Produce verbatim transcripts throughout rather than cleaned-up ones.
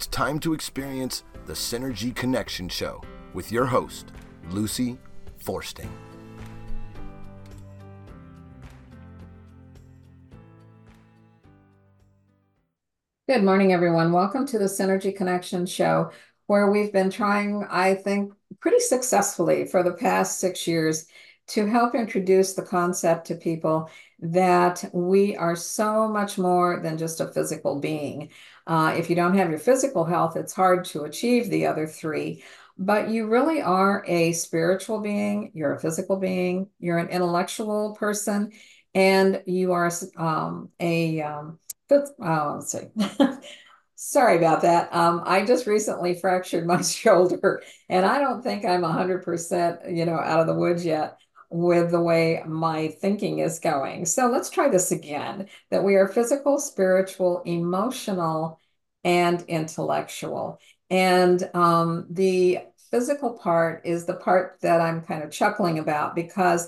It's time to experience the Synergy Connection Show with your host, Lucy Forsting. Good morning, everyone. Welcome to the Synergy Connection Show, where we've been trying, I think, pretty successfully for the past six years to help introduce the concept to people that we are so much more than just a physical being. Uh, if you don't have your physical health, it's hard to achieve the other three, but you really are a spiritual being, you're a physical being, you're an intellectual person, and you are um, a um, Oh, let's see. Sorry about that. Um, I just recently fractured my shoulder, and I don't think I'm one hundred percent, you know, out of the woods yet with the way my thinking is going. So let's try this again, that we are physical, spiritual, emotional, and intellectual. And um, the physical part is the part that I'm kind of chuckling about because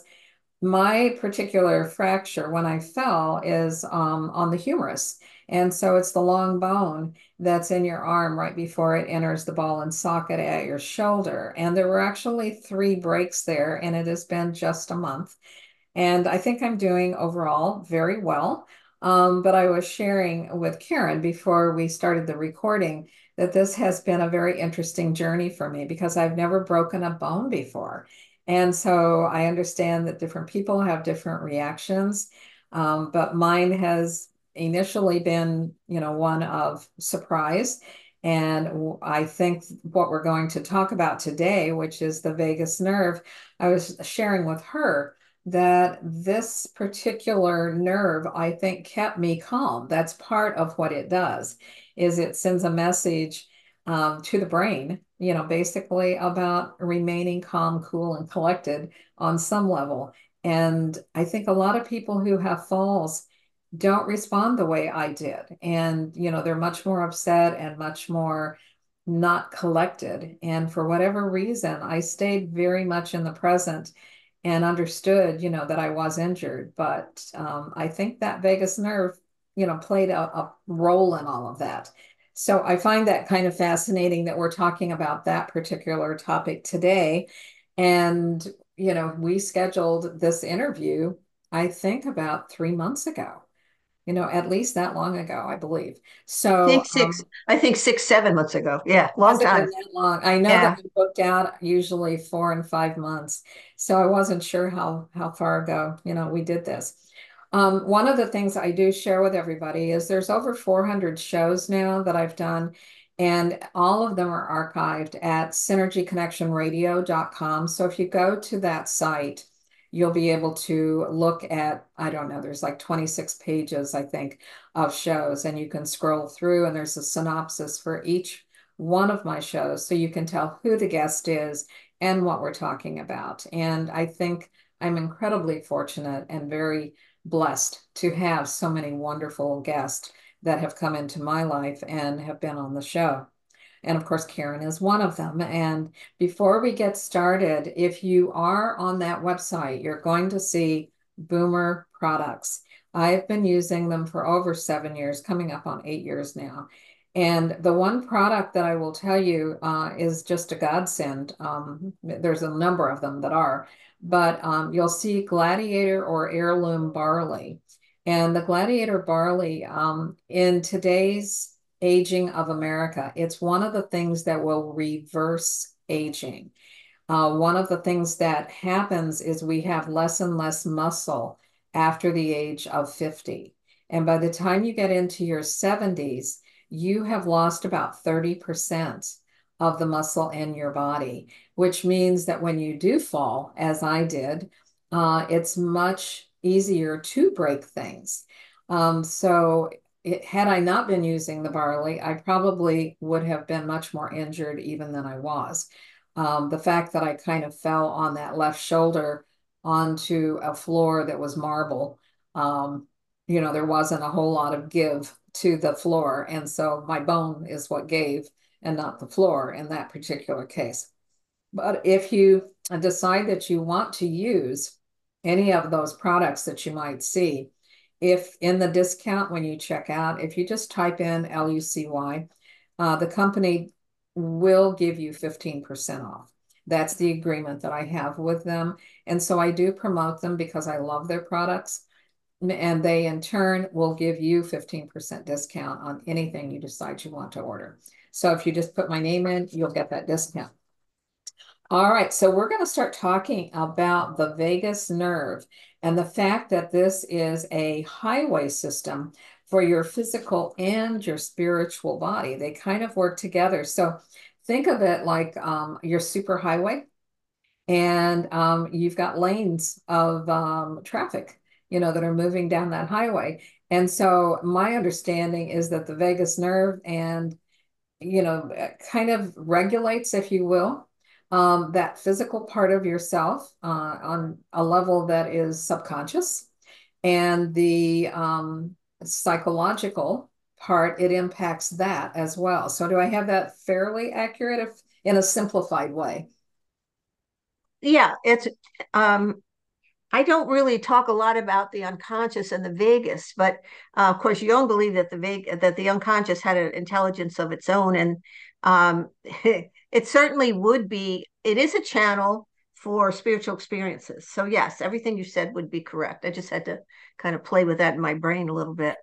my particular fracture when I fell is um, on the humerus. And so it's the long bone that's in your arm right before it enters the ball and socket at your shoulder. And there were actually three breaks there, and it has been just a month. And I think I'm doing overall very well. Um, but I was sharing with Karen before we started the recording that this has been a very interesting journey for me because I've never broken a bone before. And so I understand that different people have different reactions, um, but mine has initially been, you know, one of surprise. And I think what we're going to talk about today, which is the vagus nerve, I was sharing with her that this particular nerve, I think, kept me calm. That's part of what it does, is it sends a message um, to the brain, you know, basically about remaining calm, cool, and collected on some level. And I think a lot of people who have falls don't respond the way I did. And, you know, they're much more upset and much more not collected. And for whatever reason, I stayed very much in the present and understood, you know, that I was injured. But um, I think that vagus nerve, you know, played a, a role in all of that. So I find that kind of fascinating that we're talking about that particular topic today. And, you know, we scheduled this interview, I think, about three months ago, you know, at least that long ago, I believe. I So, think six, um, I think six, seven months ago. Yeah, long has it been time. that long? I know that Yeah. I booked out usually four and five months. So I wasn't sure how how far ago, you know, we did this. Um, one of the things I do share with everybody is there's over four hundred shows now that I've done, and all of them are archived at synergy connection radio dot com. So if you go to that site, you'll be able to look at, I don't know, there's like twenty-six pages, I think, of shows, and you can scroll through, and there's a synopsis for each one of my shows so you can tell who the guest is and what we're talking about. And I think I'm incredibly fortunate and very blessed to have so many wonderful guests that have come into my life and have been on the show. And of course, Karen is one of them. And before we get started, if you are on that website, you're going to see Boomer products. I've been using them for over seven years, coming up on eight years now. And the one product that I will tell you uh, is just a godsend. Um, there's a number of them that are, but um, you'll see Gladiator or Heirloom Barley. And the Gladiator Barley um, in today's aging of America, it's one of the things that will reverse aging. Uh, one of the things that happens is we have less and less muscle after the age of fifty. And by the time you get into your seventies, you have lost about thirty percent of the muscle in your body, which means that when you do fall, as I did, uh, it's much easier to break things. Um, so it, had I not been using the barley, I probably would have been much more injured even than I was. Um, the fact that I kind of fell on that left shoulder onto a floor that was marble, um, you know, there wasn't a whole lot of give to the floor. And so my bone is what gave and not the floor in that particular case. But if you decide that you want to use any of those products that you might see, if in the discount when you check out, if you just type in L U C Y, uh, the company will give you fifteen percent off. That's the agreement that I have with them. And so I do promote them because I love their products. And they in turn will give you fifteen percent discount on anything you decide you want to order. So if you just put my name in, you'll get that discount. All right, so we're going to start talking about the vagus nerve and the fact that this is a highway system for your physical and your spiritual body. They kind of work together. So think of it like um, your super highway, and um, you've got lanes of um, traffic, you know, that are moving down that highway. And so my understanding is that the vagus nerve and, you know, kind of regulates, if you will, um, that physical part of yourself uh, on a level that is subconscious, and the um, psychological part, it impacts that as well. So do I have that fairly accurate if in a simplified way? Yeah, it's um I don't really talk a lot about the unconscious and the vagus, but uh, of course Jung believed that the vag that the unconscious had an intelligence of its own, and um, it certainly would be. It is a channel for spiritual experiences. So yes, everything you said would be correct. I just had to kind of play with that in my brain a little bit.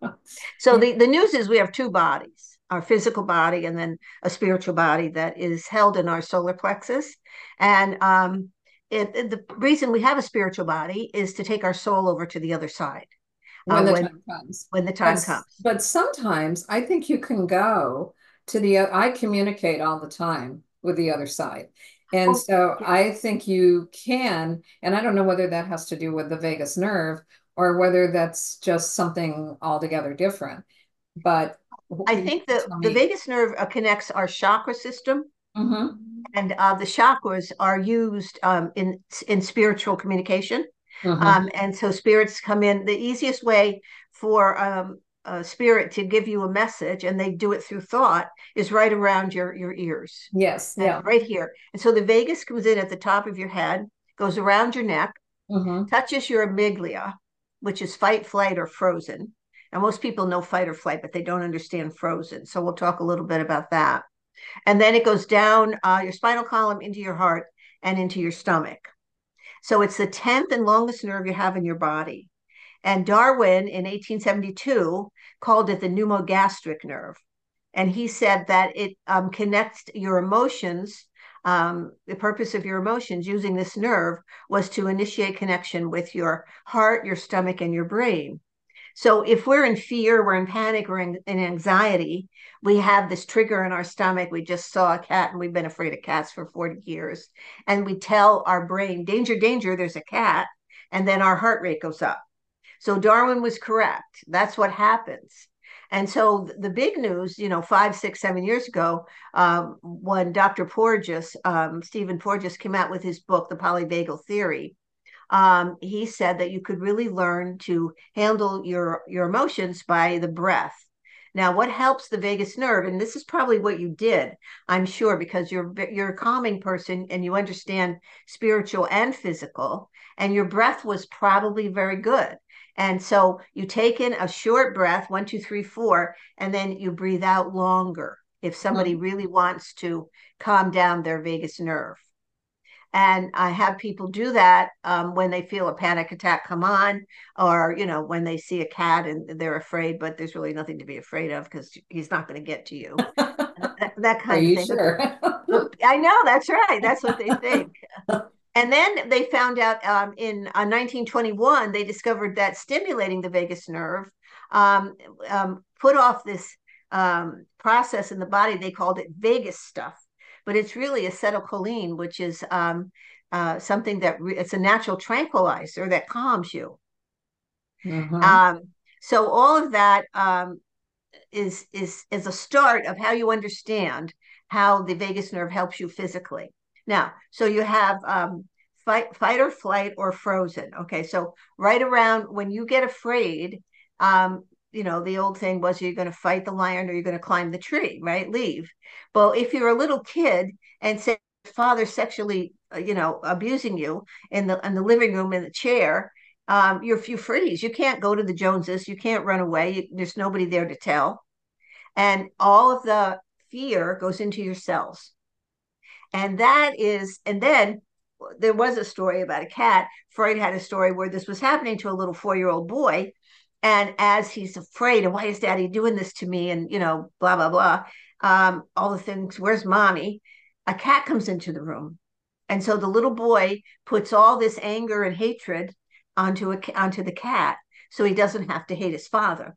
So Yeah. the, the news is we have two bodies, our physical body and then a spiritual body that is held in our solar plexus. And um, it, it, the reason we have a spiritual body is to take our soul over to the other side uh, When the when time comes. when the time But, comes. but sometimes I think you can go to the, I communicate all the time with the other side. And Well, so yeah. I think you can, and I don't know whether that has to do with the vagus nerve or whether that's just something altogether different. But I you think the, tell the me. vagus nerve uh, connects our chakra system, Mm-hmm. and uh, the chakras are used um, in in spiritual communication. Mm-hmm. Um, and so spirits come in. The easiest way for um, a spirit to give you a message, and they do it through thought, is right around your your ears, Yes. and Yeah. right here. And so the vagus comes in at the top of your head, goes around your neck, Mm-hmm. touches your amygdala, which is fight, flight, or frozen. And most people know fight or flight, but they don't understand frozen. So we'll talk a little bit about that. And then it goes down uh, your spinal column into your heart and into your stomach. So it's the tenth and longest nerve you have in your body. And Darwin in eighteen seventy-two called it the pneumogastric nerve. And he said that it um, connects your emotions. Um, the purpose of your emotions using this nerve was to initiate connection with your heart, your stomach, and your brain. So if we're in fear, we're in panic, we're in, in anxiety, we have this trigger in our stomach. We just saw a cat and we've been afraid of cats for forty years. And we tell our brain, danger, danger, there's a cat. And then our heart rate goes up. So Darwin was correct. That's what happens. And so the big news, you know, five, six, seven years ago, um, when Doctor Porges, um, Stephen Porges, came out with his book, The Polyvagal Theory, um, he said that you could really learn to handle your your emotions by the breath. Now, what helps the vagus nerve, and this is probably what you did, I'm sure, because you're you're a calming person and you understand spiritual and physical, and your breath was probably very good. And so you take in a short breath, one, two, three, four, and then you breathe out longer if somebody Mm-hmm. really wants to calm down their vagus nerve. And I have people do that um, when they feel a panic attack come on, or, you know, when they see a cat and they're afraid, but there's really nothing to be afraid of because he's not going to get to you. That, that Are kind of you thing. sure? I know, that's right. That's what they think. And then they found out um, in uh, nineteen twenty-one, they discovered that stimulating the vagus nerve um, um, put off this um, process in the body. They called it vagus stuff, but it's really acetylcholine, which is um, uh, something that re- it's a natural tranquilizer that calms you. Mm-hmm. Um, so all of that um, is is is a start of how you understand how the vagus nerve helps you physically. Now, so you have um, fight, fight or flight or frozen. Okay, so right around when you get afraid, um, you know, the old thing was you're going to fight the lion or you're going to climb the tree, right? Leave. Well, if you're a little kid and say father sexually, uh, you know, abusing you in the in the living room in the chair, um, you're you freeze. You can't go to the Joneses. You can't run away. You, there's nobody there to tell, and all of the fear goes into your cells. And that is, and then there was a story about a cat. Freud had a story where this was happening to a little four-year-old boy. And as he's afraid, and why is daddy doing this to me? And, you know, blah, blah, blah. Um, all the things, where's mommy? A cat comes into the room. And so the little boy puts all this anger and hatred onto a, onto the cat, so he doesn't have to hate his father.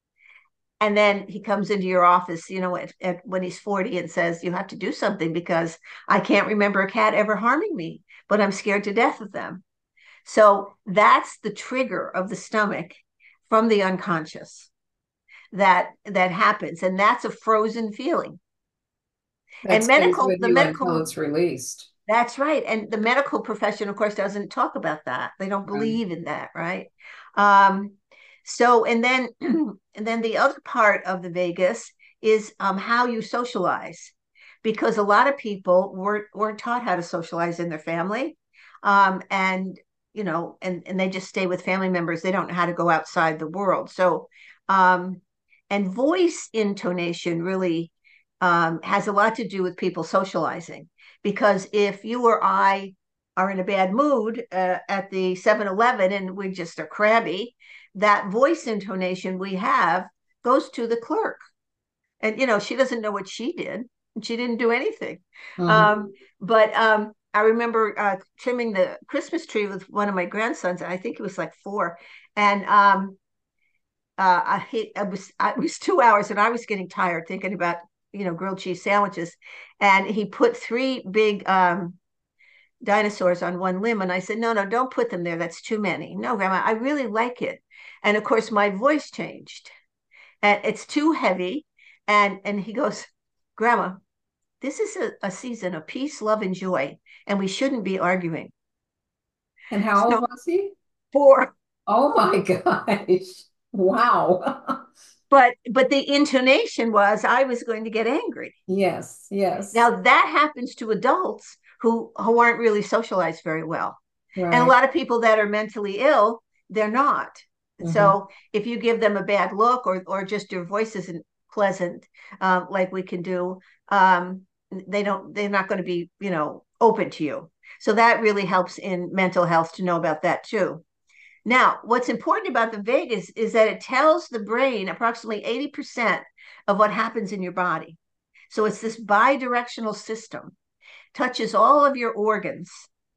And then he comes into your office, you know, at, at, when he's forty and says, you have to do something because I can't remember a cat ever harming me, but I'm scared to death of them. So that's the trigger of the stomach from the unconscious that that happens. And that's a frozen feeling. That and medical, with the you medical, until it's released. That's right. And the medical profession, of course, doesn't talk about that. They don't believe right. in that, right? Um, so, and then, and then the other part of the vagus is um, how you socialize, because a lot of people weren't weren't taught how to socialize in their family, um, and you know, and and they just stay with family members. They don't know how to go outside the world. So, um, and voice intonation really um, has a lot to do with people socializing. Because if you or I are in a bad mood uh, at the seven eleven and we just are crabby, that voice intonation we have goes to the clerk. And, you know, she doesn't know what she did. And she didn't do anything. Mm-hmm. Um, but um, I remember uh, trimming the Christmas tree with one of my grandsons. I think he was like four. And um, uh, I, I, was, I, it was two hours and I was getting tired thinking about you know, grilled cheese sandwiches. And he put three big um, dinosaurs on one limb. And I said, no, no, don't put them there. That's too many. No, Grandma, I really like it. And of course, my voice changed. And it's too heavy. And, and he goes, Grandma, this is a, a season of peace, love, and joy. And we shouldn't be arguing. And how so, old was he? Four. Oh, my gosh. Wow. But but the intonation was I was going to get angry. Yes, yes. Now that happens to adults who who aren't really socialized very well. Right. And a lot of people that are mentally ill, they're not. Mm-hmm. So if you give them a bad look or or just your voice isn't pleasant, uh, like we can do, um, they don't they're not going to be, you know, open to you. So that really helps in mental health to know about that too. Now, what's important about the vagus is that it tells the brain approximately eighty percent of what happens in your body. So it's this bidirectional system, touches all of your organs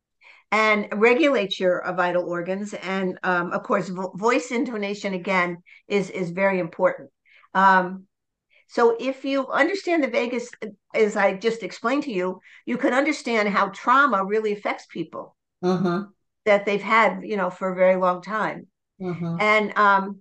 and regulates your uh, vital organs. And um, of course, vo- voice intonation, again, is, is very important. Um, so if you understand the vagus, as I just explained to you, you can understand how trauma really affects people. Mm-hmm. That they've had, you know, for a very long time. Mm-hmm. And um,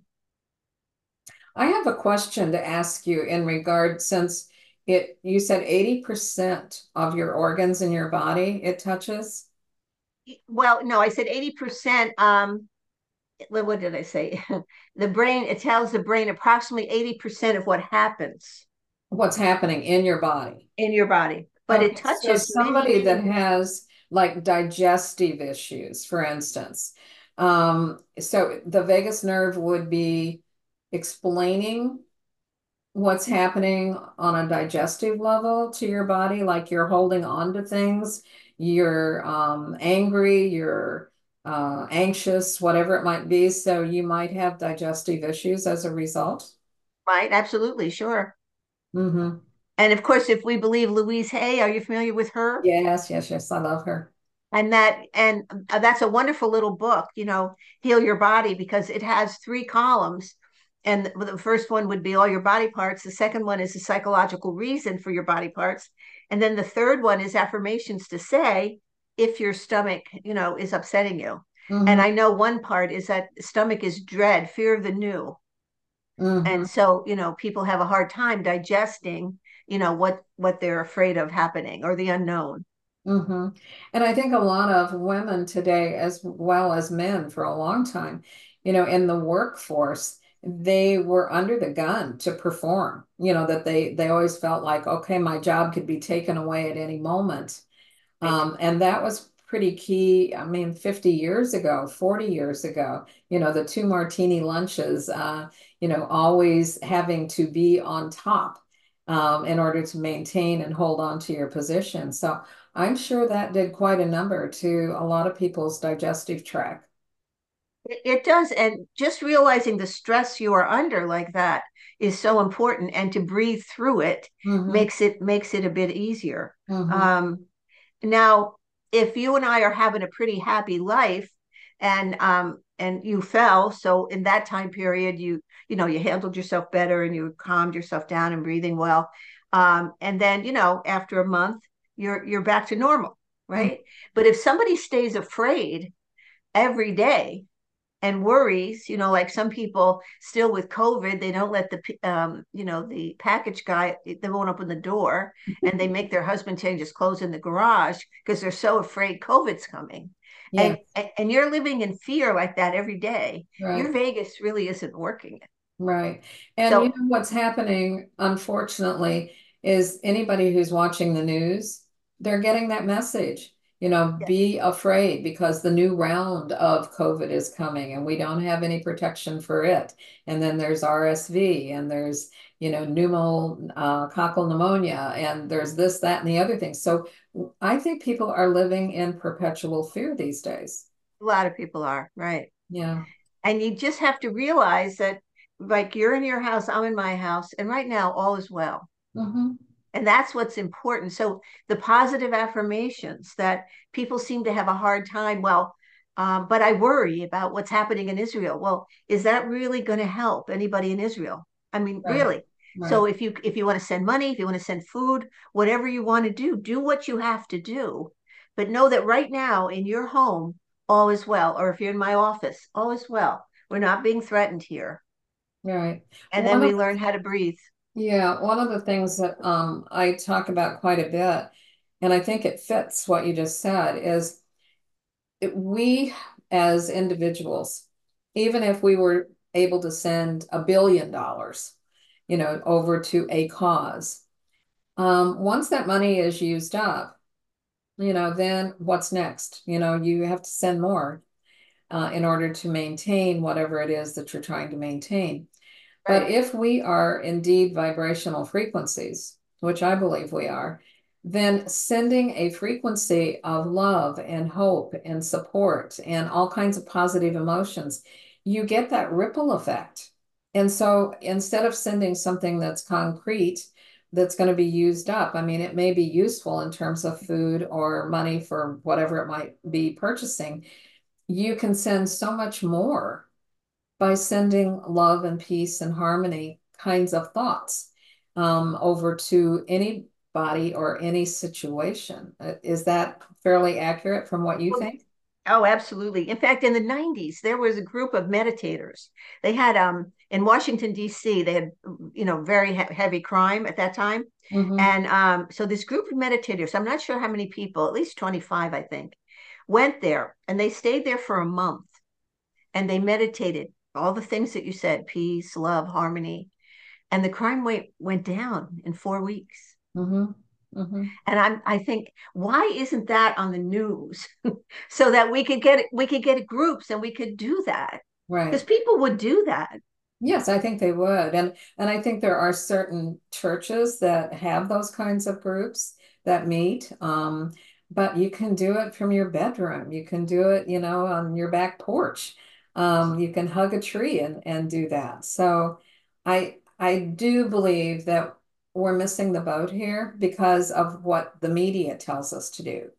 I have a question to ask you in regard, since it, you said eighty percent of your organs in your body, it touches? Well, no, I said eighty percent. Um, what did I say? The brain, it tells the brain approximately eighty percent of what happens. What's happening in your body. In your body. But okay, it touches so somebody many, that has like digestive issues, for instance. Um, so the vagus nerve would be explaining what's happening on a digestive level to your body, like you're holding on to things, you're um, angry, you're uh, anxious, whatever it might be. So you might have digestive issues as a result. Right, absolutely, sure. Mm-hmm. And of course, if we believe Louise Hay, are you familiar with her? Yes, yes, yes. I love her. And that, and that's a wonderful little book, you know, Heal Your Body, because it has three columns. And the first one would be all your body parts. The second one is the psychological reason for your body parts. And then the third one is affirmations to say if your stomach, you know, is upsetting you. Mm-hmm. And I know one part is that stomach is dread, fear of the new. Mm-hmm. And so, you know, people have a hard time digesting, you know, what, what they're afraid of happening or the unknown. Mm-hmm. And I think a lot of women today, as well as men for a long time, you know, in the workforce, they were under the gun to perform, you know, that they, they always felt like, okay, my job could be taken away at any moment. Um, and that was pretty key. I mean, fifty years ago, forty years ago, you know, the two martini lunches, uh, you know, always having to be on top. um, in order to maintain and hold on to your position. So I'm sure that did quite a number to a lot of people's digestive tract. It, it does. And just realizing the stress you are under like that is so important. And to breathe through it Mm-hmm, makes it makes it a bit easier. mm-hmm, Um, now, if you and I are having a pretty happy life and um and you fell, so in that time period you you know you handled yourself better and you calmed yourself down and breathing well. Um, and then, you know, after a month, you're you're back to normal, mm-hmm. right? But if somebody stays afraid every day and worries, you know, like some people still with COVID, they don't let the, um, you know, the package guy, they won't open the door, and they make their husband change his clothes in the garage because they're so afraid COVID's coming. Yeah, And, and you're living in fear like that every day. Your right. Vegas really isn't working. Right. And you So know what's happening, unfortunately, is anybody who's watching the news, they're getting that message. You know, yeah, be afraid because the new round of COVID is coming and we don't have any protection for it. And then there's R S V and there's, you know, pneumococcal pneumonia and there's this, that, and the other thing. So I think people are living in perpetual fear these days. a lot of people are, right? Yeah. And you just have to realize that, like, you're in your house, I'm in my house, and right now all is well. Hmm. And that's what's important. So the positive affirmations that people seem to have a hard time, well, um, but I worry about what's happening in Israel. Well, is that really going to help anybody in Israel? I mean, Right. really. So Right. if you if you want to send money, if you want to send food, whatever you want to do, do what you have to do. But know that right now in your home, all is well. Or if you're in my office, all is well. We're not being threatened here. Right. And then One we of learn how to breathe. Yeah, one of the things that um, I talk about quite a bit, and I think it fits what you just said, is it, we as individuals, even if we were able to send a billion dollars, you know, over to a cause, um, once that money is used up, you know, then what's next? You know, you have to send more uh, in order to maintain whatever it is that you're trying to maintain. But Right. if we are indeed vibrational frequencies, which I believe we are, then sending a frequency of love and hope and support and all kinds of positive emotions, you get that ripple effect. And so instead of sending something that's concrete, that's going to be used up, I mean, it may be useful in terms of food or money for whatever it might be purchasing. You can send so much more by sending love and peace and harmony kinds of thoughts um, over to anybody or any situation. Uh, Is that fairly accurate from what you Well, think? oh, absolutely. In fact, in the nineties, there was a group of meditators. They had um in Washington, D C, they had, you know, very he heavy crime at that time. Mm-hmm. And um, so this group of meditators, I'm not sure how many people, at least twenty-five, I think, went there and they stayed there for a month and they meditated all the things that you said, peace, love, harmony. And the crime rate went down in four weeks. Mm-hmm. Mm-hmm. And I'm I think, why isn't that on the news? So that we could get we could get groups and we could do that. Because Right. people would do that. Yes, I think they would. And and I think there are certain churches that have those kinds of groups that meet. Um, but you can do it from your bedroom. You can do it, you know, on your back porch. Um, you can hug a tree and and do that. So I I do believe that we're missing the boat here because of what the media tells us to do.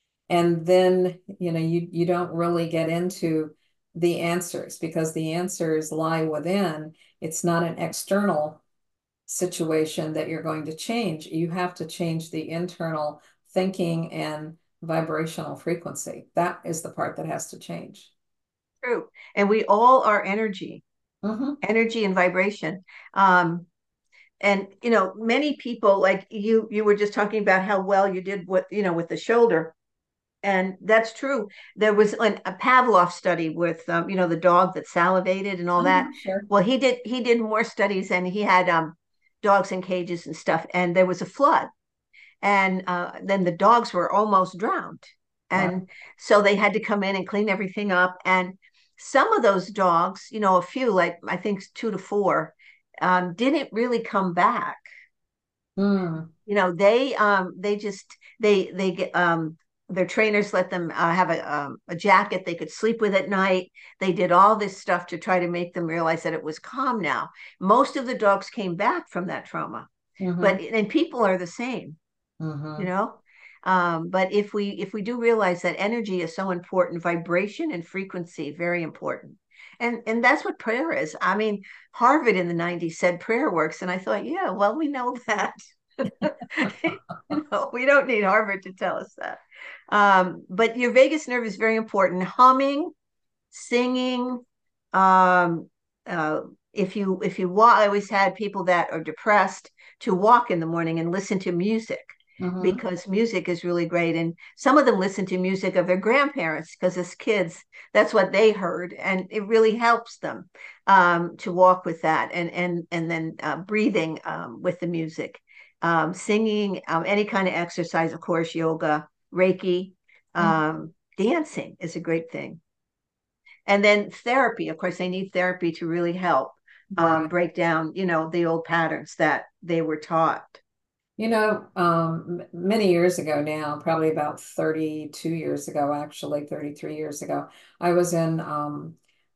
And then, you know, you you don't really get into the answers because the answers lie within. It's not an external situation that you're going to change. You have to change the internal thinking and vibrational frequency. That is the part that has to change. True. And we all are energy, Hmm. energy and vibration. Um, and you know, many people, like you you were just talking about how well you did with, you know, with the shoulder. And that's true. There was an, a Pavlov study with, um, you know, the dog that salivated and all that. Uh-huh, sure. Well, he did he did more studies, and he had um, dogs in cages and stuff. And there was a flood, and uh, then the dogs were almost drowned, Wow. and so they had to come in and clean everything up. And some of those dogs, you know, a few, like I think two to four, um, didn't really come back. Mm. You know, they um they just they they get um their trainers let them uh, have a um, a jacket they could sleep with at night. They did all this stuff to try to make them realize that it was calm now. Most of the dogs came back from that trauma, Mm-hmm. but and people are the same, you Mm-hmm. know. Um, but if we if we do realize that energy is so important, vibration and frequency very important, and and that's what prayer is. I mean, Harvard in the nineties said prayer works, and I thought, yeah, well, we know that. You know, we don't need Harvard to tell us that. Um, but your vagus nerve is very important. Humming, singing. Um, uh, if you if you walk, I always had people that are depressed to walk in the morning and listen to music Mm-hmm. because music is really great. And some of them listen to music of their grandparents because as kids, that's what they heard, and it really helps them um, to walk with that, and and and then uh, breathing um, with the music, um, singing, um, any kind of exercise, of course, yoga, Reiki, um, dancing is a great thing. And then therapy, of course, they need therapy to really help um, Right. break down, you know, the old patterns that they were taught. You know, um, m- many years ago now, probably about thirty-two years ago, actually, thirty-three years ago, I was in um,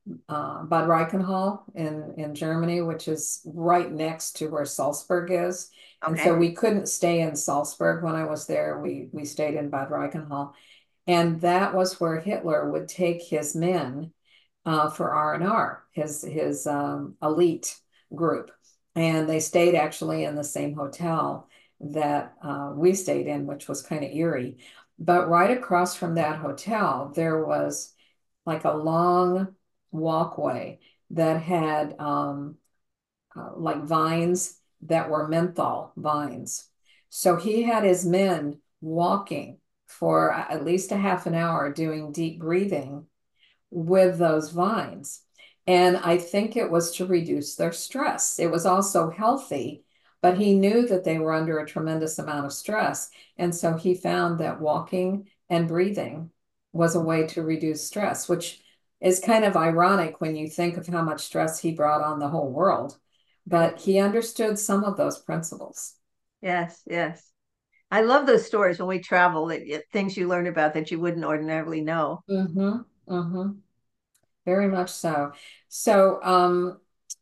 uh, Bad Reichenhall in, in Germany, which is right next to where Salzburg is. And so Okay. we couldn't stay in Salzburg when I was there. We, we stayed in Bad Reichenhall. And that was where Hitler would take his men uh, for R and R, his his um, elite group, and they stayed actually in the same hotel that uh, we stayed in, which was kind of eerie. But right across from that hotel, there was like a long walkway that had um, uh, like vines that were menthol vines. So he had his men walking for at least a half an hour doing deep breathing with those vines. And I think it was to reduce their stress. It was also healthy, but he knew that they were under a tremendous amount of stress. And so he found that walking and breathing was a way to reduce stress, which is kind of ironic when you think of how much stress he brought on the whole world. But he understood some of those principles. Yes, yes. I love those stories when we travel, that it- things you learn about that you wouldn't ordinarily know. Mm-hmm. Mm-hmm. Very much so. So, um,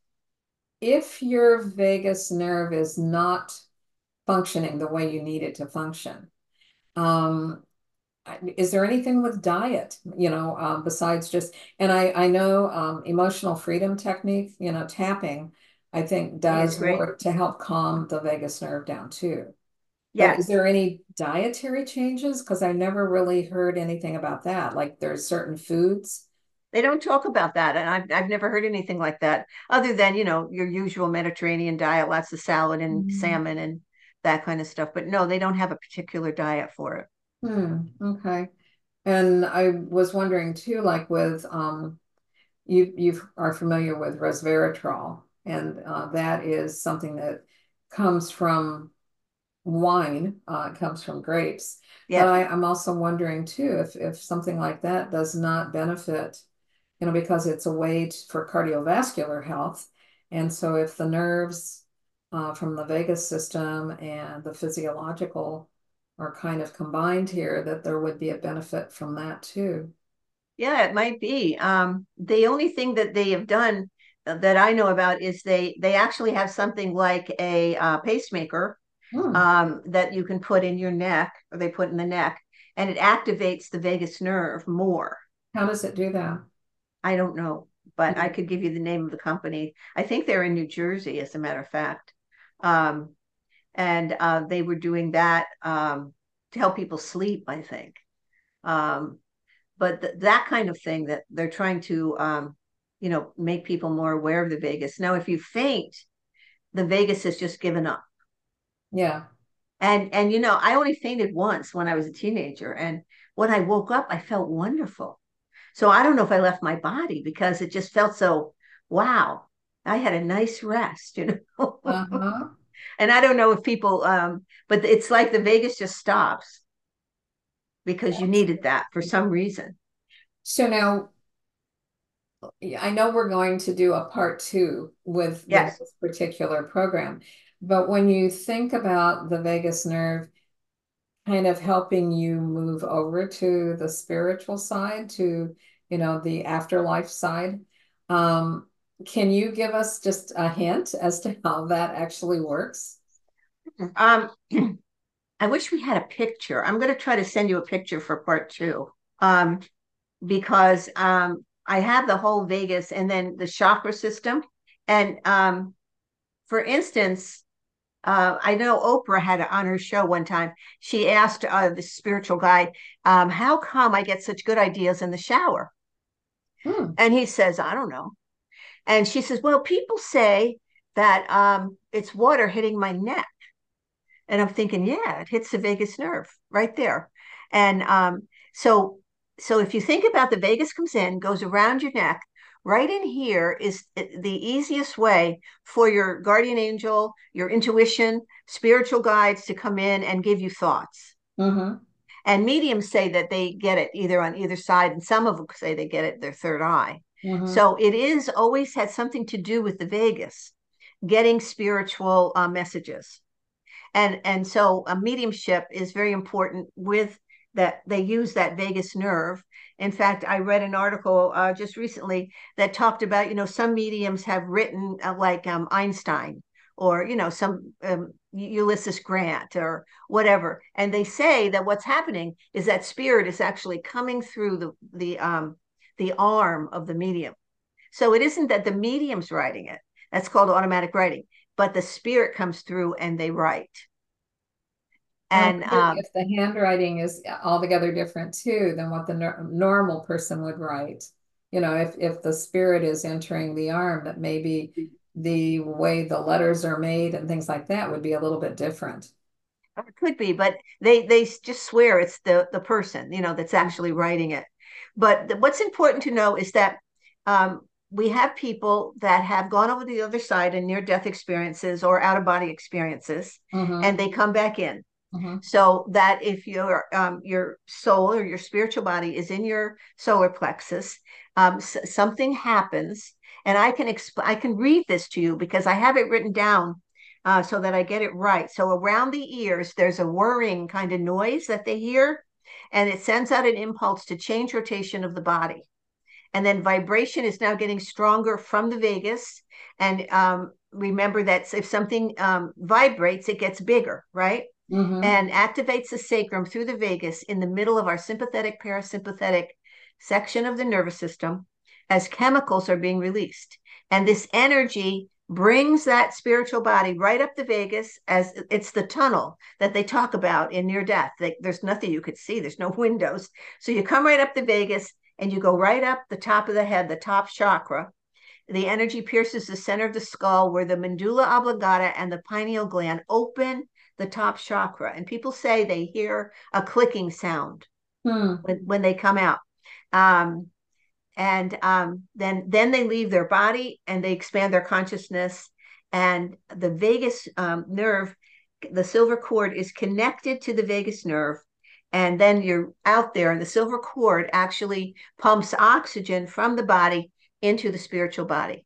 if your vagus nerve is not functioning the way you need it to function, um, is there anything with diet, you know, um, besides just, and I, I know um, emotional freedom technique, you know, tapping, I think It's does great. work to help calm the vagus nerve down too. But is Yes. there any dietary changes? Because I never really heard anything about that. Like there's certain foods. They don't talk about that. And I've, I've never heard anything like that, other than, you know, your usual Mediterranean diet, lots of salad and Mm. salmon and that kind of stuff. But no, they don't have a particular diet for it. Hmm, okay. And I was wondering too, like with um, you you are familiar with resveratrol, and uh, that is something that comes from wine. Uh, it comes from grapes. But Yes. I, I'm also wondering too if if something like that does not benefit, you know, because it's a way to, for cardiovascular health. And so if the nerves uh, from the vagus system and the physiological are kind of combined here, that there would be a benefit from that too. Yeah, it might be. Um, the only thing that they have done uh, that I know about is they they actually have something like a uh, pacemaker Hmm. um, that you can put in your neck, or they put in the neck, and it activates the vagus nerve more. How does it do that? I don't know, but I Hmm. could give you the name of the company. I think they're in New Jersey, as a matter of fact. Um, and uh, they were doing that um, to help people sleep, I think. Um, but th- that kind of thing that they're trying to, um, you know, make people more aware of the vagus. Now, if you faint, the vagus has just given up. Yeah. And and you know, I only fainted once when I was a teenager, and when I woke up, I felt wonderful. So I don't know if I left my body because it just felt so, wow, I had a nice rest, you know. Uh-huh. And I don't know if people, um, but it's like the Vegas just stops because you needed that for some reason. So now I know we're going to do a part two with with Yes. this particular program, But when you think about the vagus nerve kind of helping you move over to the spiritual side, to, you know, the afterlife side, um, can you give us just a hint as to how that actually works? Um, I wish we had a picture. I'm going to try to send you a picture for part two. Um, because um, I have the whole vagus and then the chakra system. And um, for instance, uh, I know Oprah had it on her show one time. She asked uh, the spiritual guide, um, "How come I get such good ideas in the shower?" Hmm. And he says, "I don't know." And she says, "Well, people say that um, it's water hitting my neck." And I'm thinking, yeah, it hits the vagus nerve right there. And um, so, so if you think about the vagus comes in, goes around your neck, right in here is the easiest way for your guardian angel, your intuition, spiritual guides to come in and give you thoughts. Mm-hmm. And mediums say that they get it either on either side, and some of them say they get it their third eye. Mm-hmm. So it is always had something to do with the vagus, getting spiritual uh, messages. And and so a mediumship is very important with that. They use that vagus nerve. In fact, I read an article uh, just recently that talked about, you know, some mediums have written uh, like um, Einstein, or you know, some um, Ulysses Grant or whatever, and they say that what's happening is that spirit is actually coming through the the um, the arm of the medium. So it isn't that the medium's writing it. That's called automatic writing, but the spirit comes through and they write. And I And wonder um, if the handwriting is altogether different too than what the nor normal person would write. You know, if if the spirit is entering the arm, that maybe the way the letters are made and things like that would be a little bit different. it could be, but they they just swear it's the the person, you know, that's actually writing it. But the, what's important to know is that um, we have people that have gone over the other side in near death experiences or out of body experiences, Mm-hmm. and they come back in. Mm-hmm. So that if your um, your soul or your spiritual body is in your solar plexus, um, s- something happens, and I can exp- I can read this to you because I have it written down uh, so that I get it right. So around the ears, there's a whirring kind of noise that they hear, and it sends out an impulse to change rotation of the body. And then vibration is now getting stronger from the vagus. And um, remember that if something um, vibrates, it gets bigger, right? Mm-hmm. And activates the sacrum through the vagus in the middle of our sympathetic parasympathetic section of the nervous system as chemicals are being released. And this energy brings that spiritual body right up the vagus, as it's the tunnel that they talk about in near death. They, there's nothing you could see, there's no windows. So you come right up the vagus and you go right up the top of the head, the top chakra. The energy pierces the center of the skull where the medulla oblongata and the pineal gland open the top chakra. And people say they hear a clicking sound Hmm. when, when they come out. Um, and um, then then they leave their body and they expand their consciousness. And the vagus um, nerve, the silver cord, is connected to the vagus nerve. And then you're out there, and the silver cord actually pumps oxygen from the body into the spiritual body.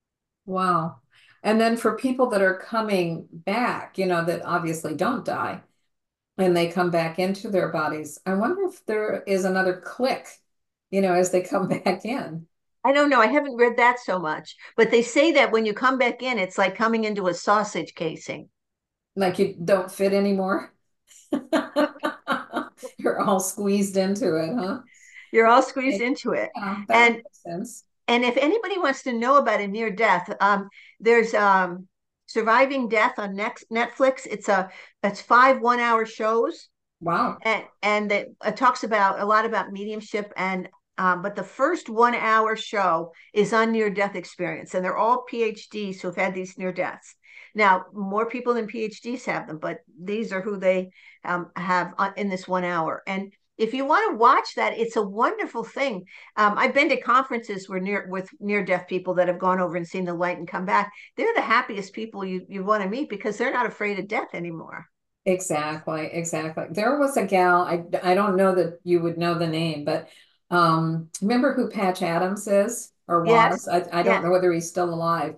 Wow. And then for people that are coming back, you know, that obviously don't die, and they come back into their bodies, I wonder if there is another click, you know, as they come back in. I don't know. I haven't read that so much, but they say that when you come back in, it's like coming into a sausage casing. Like you don't fit anymore. You're all squeezed into it, huh? You're all squeezed Okay. into it. Yeah, that would And make sense. and if anybody wants to know about a near death, um, there's um, Surviving Death on next Netflix. It's a it's five one hour shows, Wow. and and it, it talks about a lot about mediumship. And um, but the first one hour show is on near death experience, and they're all PhDs who've had these near deaths. Now, more people than PhDs have them, but these are who they um, have in this one hour. And if you want to watch that, it's a wonderful thing. Um, I've been to conferences where near with near death people that have gone over and seen the light and come back. They're the happiest people you you want to meet because they're not afraid of death anymore. Exactly, exactly. There was a gal, I I don't know that you would know the name, but um remember who Patch Adams is or Yes, was? I, I don't yes. know whether he's still alive,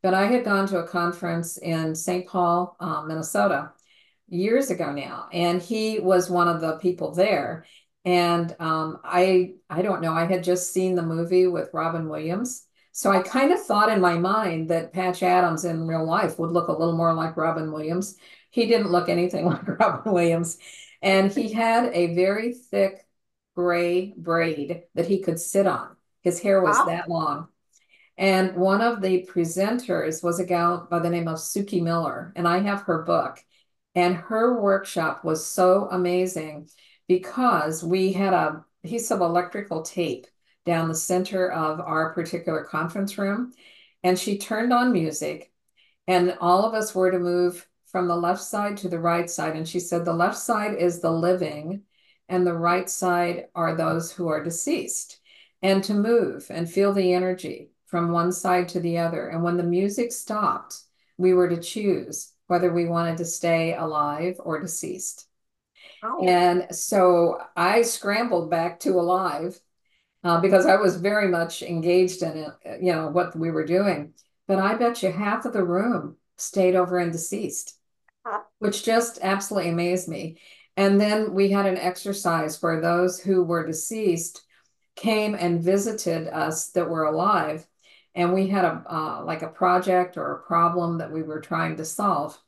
but I had gone to a conference in Saint Paul, um, Minnesota, years ago now, and he was one of the people there. And um, I I don't know, I had just seen the movie with Robin Williams. So I kind of thought in my mind that Patch Adams in real life would look a little more like Robin Williams. He didn't look anything like Robin Williams. And he had a very thick gray braid that he could sit on. His hair was Wow. that long. And one of the presenters was a gal by the name of Suki Miller, and I have her book. And her workshop was so amazing because we had a piece of electrical tape down the center of our particular conference room, and she turned on music, and all of us were to move from the left side to the right side. And she said the left side is the living, and the right side are those who are deceased, and to move and feel the energy from one side to the other. And when the music stopped, we were to choose whether we wanted to stay alive or deceased. Oh. And so I scrambled back to alive uh, because I was very much engaged in it, you know, what we were doing. But I bet you half of the room stayed over in deceased, Huh. which just absolutely amazed me. And then we had an exercise where those who were deceased came and visited us that were alive. And we had a uh, like a project or a problem that we were trying to solve.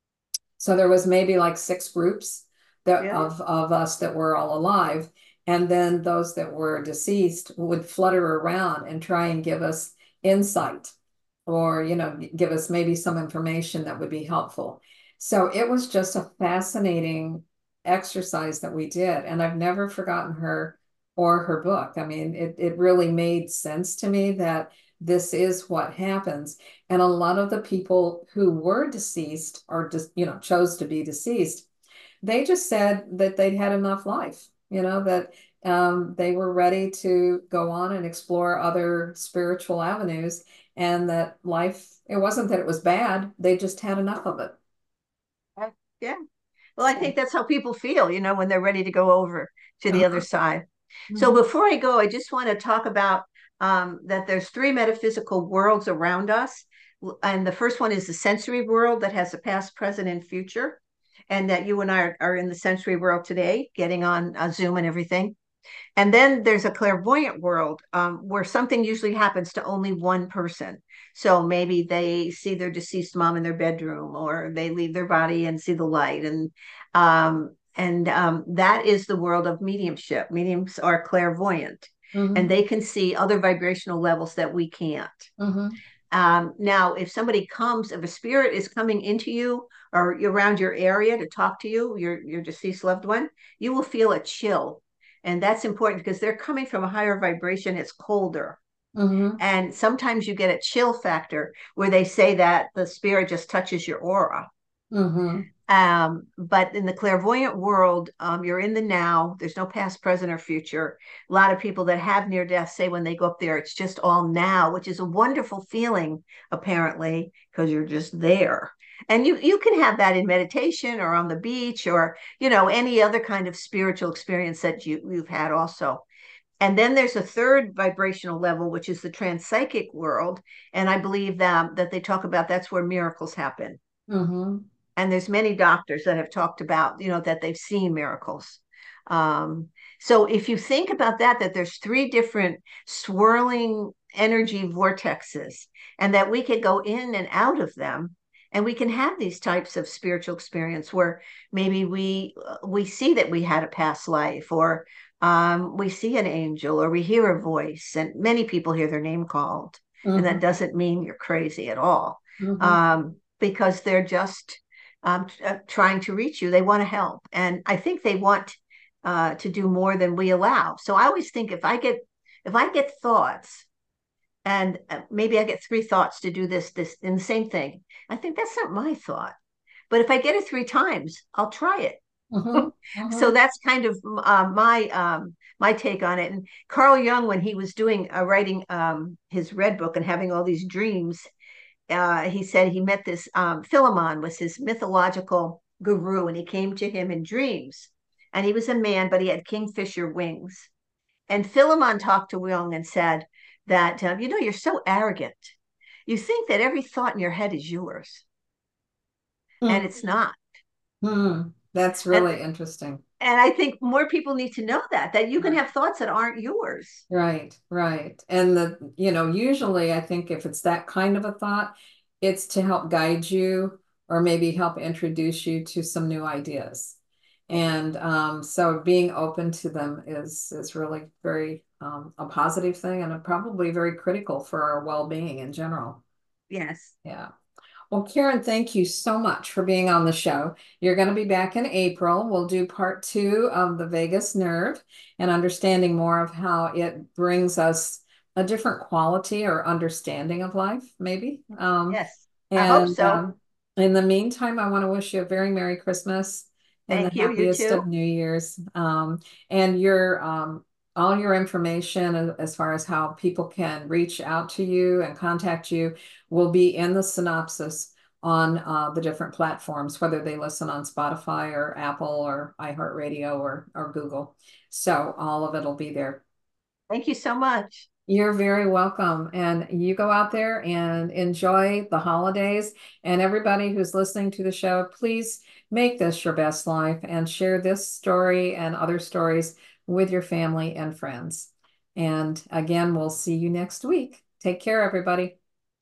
So there was maybe like six groups that Yeah. of, of us that were all alive. And then those that were deceased would flutter around and try and give us insight or, you know, give us maybe some information that would be helpful. So it was just a fascinating exercise that we did. And I've never forgotten her or her book. I mean, it, it really made sense to me that this is what happens. And a lot of the people who were deceased or just, you know, chose to be deceased, they just said that they'd had enough life, you know, that um, they were ready to go on and explore other spiritual avenues, and that life, it wasn't that it was bad, they just had enough of it. Uh, Yeah. Well, I think that's how people feel, you know, when they're ready to go over to the other Uh-huh. side. So Mhm. before I go, I just want to talk about um, that there's three metaphysical worlds around us. And the first one is the sensory world that has a past, present, and future. And that you and I are, are in the sensory world today, getting on uh, Zoom and everything. And then there's a clairvoyant world um, where something usually happens to only one person. So maybe they see their deceased mom in their bedroom, or they leave their body and see the light. And um, and um, that is the world of mediumship. Mediums are clairvoyant, and Mhm. they can see other vibrational levels that we can't. Mhm. Um, now, if somebody comes, if a spirit is coming into you or around your area to talk to you, your your deceased loved one, you will feel a chill. And that's important because they're coming from a higher vibration. It's colder. Mhm. And sometimes you get a chill factor where they say that the spirit just touches your aura. Mhm. Um, but in the clairvoyant world, um, you're in the now. There's no past, present, or future. A lot of people that have near death say when they go up there, it's just all now, which is a wonderful feeling, apparently, because you're just there. And you you can have that in meditation or on the beach or you know any other kind of spiritual experience that you you've had also. And then there's a third vibrational level, which is the transpsychic world. And I believe that that they talk about that's where miracles happen. Mhm. And there's many doctors that have talked about you know that they've seen miracles. um, so if you think about that that there's three different swirling energy vortexes and that we could go in and out of them, and we can have these types of spiritual experience where maybe we we see that we had a past life, or um, we see an angel, or we hear a voice, and many people hear their name called, and that Mhm. doesn't mean you're crazy at all, Mhm. um, because they're just um, uh, trying to reach you. They want to help. And I think they want uh, to do more than we allow. So I always think if I get if I get thoughts and uh, maybe I get three thoughts to do this, this, and the same thing, I think that's not my thought. But if I get it three times, I'll try it. Mhm. So Mhm. that's kind of uh, my um, my take on it. And Carl Jung, when he was doing uh, writing um, his Red Book and having all these dreams, uh, he said he met this um, Philemon was his mythological guru, and he came to him in dreams. And he was a man, but he had kingfisher wings. And Philemon talked to Jung and said that, uh, you know, you're so arrogant. you think that every thought in your head is yours, mm. and it's not. Mm. That's really and, interesting. And I think more people need to know that, that you can have thoughts that aren't yours. Right, right. And the, you know, usually I think if it's that kind of a thought, it's to help guide you or maybe help introduce you to some new ideas. And um, so being open to them is, is really very um, a positive thing, and a probably very critical for our well-being in general. Yes. Yeah. Well, Karen, thank you so much for being on the show. You're going to be back in April. We'll do part two of the vagus nerve and understanding more of how it brings us a different quality or understanding of life, maybe. Um, yes, and, I hope so. Um, in the meantime, I want to wish you a very Merry Christmas and Thank the you, happiest you too. of New Year's. Um, and your um, all your information as far as how people can reach out to you and contact you will be in the synopsis on uh, the different platforms, whether they listen on Spotify or Apple or iHeartRadio or, or Google. So all of it will be there. Thank you so much. You're very welcome. And you go out there and enjoy the holidays. And everybody who's listening to the show, please make this your best life and share this story and other stories with your family and friends. And again, we'll see you next week. Take care, everybody.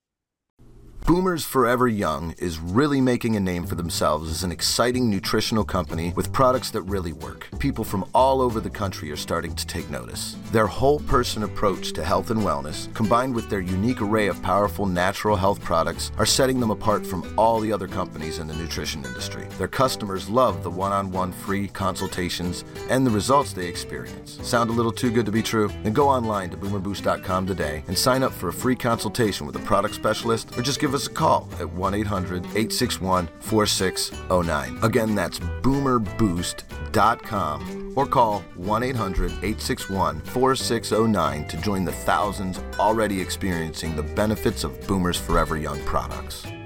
Boomers Forever Young is really making a name for themselves as an exciting nutritional company with products that really work. People from all over the country are starting to take notice. Their whole person approach to health and wellness, combined with their unique array of powerful natural health products, are setting them apart from all the other companies in the nutrition industry. Their customers love the one-on-one free consultations and the results they experience. Sound a little too good to be true? Then go online to boomer boost dot com today and sign up for a free consultation with a product specialist, or just give us a call at one eight hundred, eight six one, four six zero nine. Again, that's boomer boost dot com, or call one eight hundred, eight six one, four six zero nine to join the thousands already experiencing the benefits of Boomers Forever Young products.